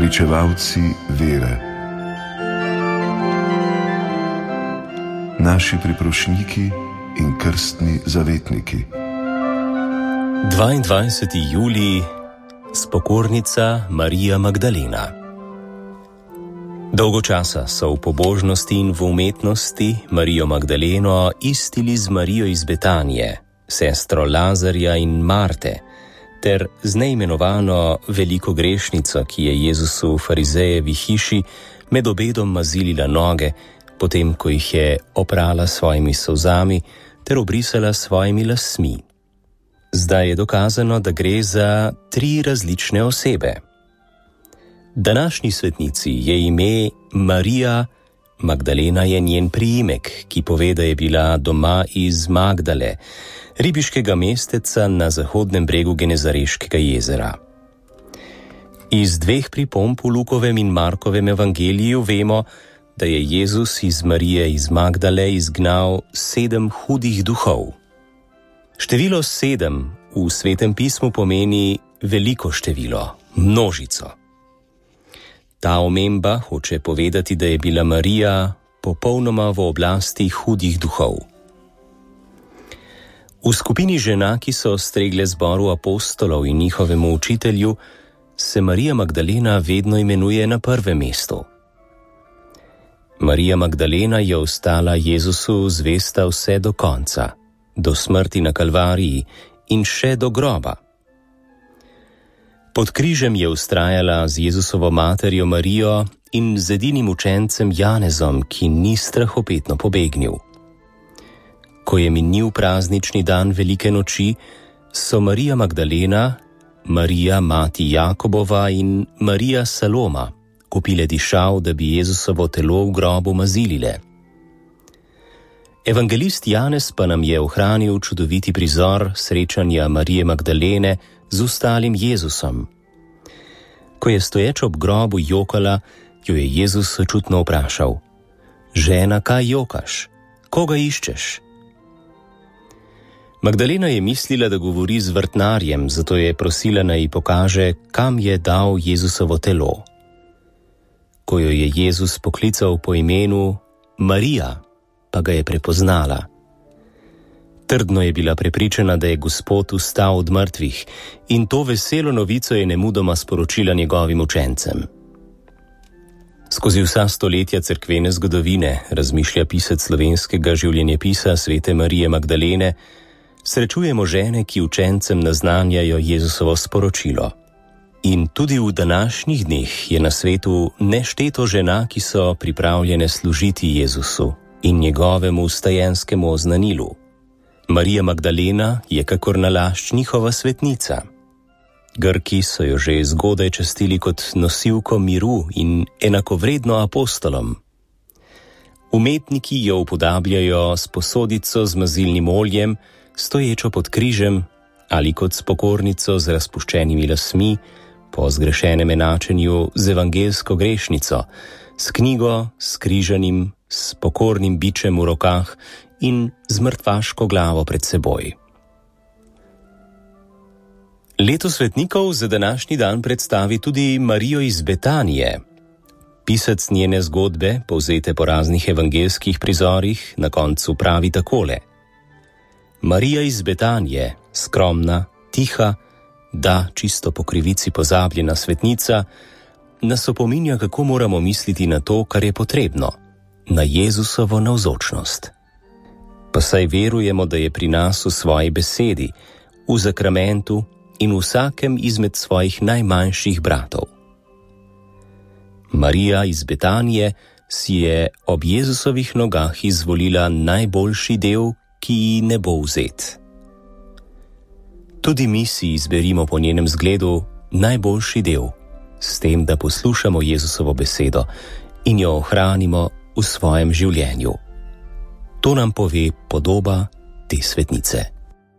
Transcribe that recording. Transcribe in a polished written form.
pričevalci vere, naši priprošniki in krstni zavetniki. 22. julij, spokornica Marija Magdalena. Dolgo časa so v pobožnosti in v umetnosti Marijo Magdaleno istili z Marijo iz Betanije, sestro Lazarja in Marte, ter z neimenovano veliko grešnico, ki je Jezusu v farizejevi hiši med obedom mazilila noge, potem ko jih je oprala svojimi solzami ter obrisala svojimi lasmi. Zdaj je dokazano, da gre za 3 različne osebe. Današnji svetnici je ime Marija, Magdalena je njen priimek, ki pove, da je bila doma iz Magdale, ribiškega mesteca na zahodnem bregu Genezareškega jezera. Iz 2 pripomb v Lukovem in Markovem evangeliju vemo, da je Jezus iz Marije iz Magdale izgnal 7 hudih duhov. Število 7 v Svetem pismu pomeni veliko število, množico. Ta omemba hoče povedati, da je bila Marija popolnoma v oblasti hudih duhov. V skupini žena, ki so stregle zboru apostolov in njihovemu učitelju, se Marija Magdalena vedno imenuje na prvem mestu. Marija Magdalena je ostala Jezusu zvesta vse do konca, do smrti na Kalvariji in še do groba. Pod križem je vztrajala z Jezusovo materjo Marijo in z edinim učencem Janezom, ki ni strahopetno pobegnil. Ko je minil praznični dan velike noči, so Marija Magdalena, Marija mati Jakobova in Marija Saloma kupile dišav, da bi Jezusovo telo v grobu mazilile. Evangelist Janez pa nam je ohranil čudoviti prizor srečanja Marije Magdalene z ostalim Jezusom. Ko je stoječ ob grobu jokala, jo je Jezus sočutno vprašal: Žena, kaj jokaš? Koga iščeš? Magdalena je mislila, da govori z vrtnarjem, zato je prosila, naj ji pokaže, kam je dal Jezusovo telo. Ko jo je Jezus poklical po imenu Marija, pa ga je prepoznala. Trdno je bila prepričana, da je Gospod vstal od mrtvih, in to veselo novico je nemudoma sporočila njegovim učencem. Skozi vsa stoletja cerkvene zgodovine, razmišlja pisec slovenskega življenjepisa svete Marije Magdalene, srečujemo žene, ki učencem naznanjajo Jezusovo sporočilo. In tudi v današnjih dneh je na svetu nešteto žena, ki so pripravljene služiti Jezusu in njegovemu vstajenskemu oznanilu. Marija Magdalena je kakor nalašč njihova svetnica. Grki so jo že zgodaj častili kot nosilko miru in enakovredno apostolom. Umetniki jo upodabljajo s posodico z mazilnim oljem, stoječo pod križem, ali kot spokornico z razpuščenimi lasmi, po zgrešenem enačenju z evangelsko grešnico, s knjigo, s križanim, s pokornim bičem v rokah in z mrtvaško glavo pred seboj. Leto svetnikov za današnji dan predstavi tudi Marijo iz Betanije. Pisec njene zgodbe, povzete po raznih evangelskih prizorih, na koncu pravi takole: Marija iz Betanije, skromna, tiha, da čisto po krivici pozabljena svetnica, nas opominja, kako moramo misliti na to, kar je potrebno, na Jezusovo navzočnost. Pa saj verujemo, da je pri nas v svoji besedi, v zakramentu in vsakem izmed svojih najmanjših bratov. Marija iz Betanije si je ob Jezusovih nogah izvolila najboljši del, ki ji ne bo vzet. Tudi mi si izberimo po njenem zgledu najboljši del, s tem, da poslušamo Jezusovo besedo in jo ohranimo v svojem življenju. To nam pove podoba te svetnice.